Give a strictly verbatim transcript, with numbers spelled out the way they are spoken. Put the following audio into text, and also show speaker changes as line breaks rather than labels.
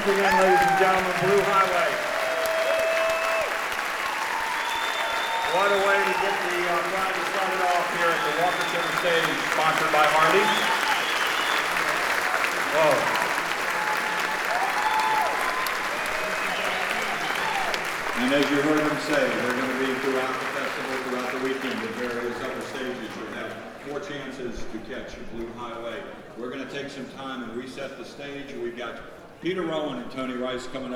once again, ladies and gentlemen, Blue Highway. What a way to get the uh, Friday started off here at the Walker Center stage, sponsored by Hardy. Whoa.
And as you heard them say, they're going to be throughout the festival, throughout the weekend, at various other stages. You'll have more chances to catch Blue Highway. We're going to take some time and reset the stage. We've got Peter Rowan and Tony Rice coming up.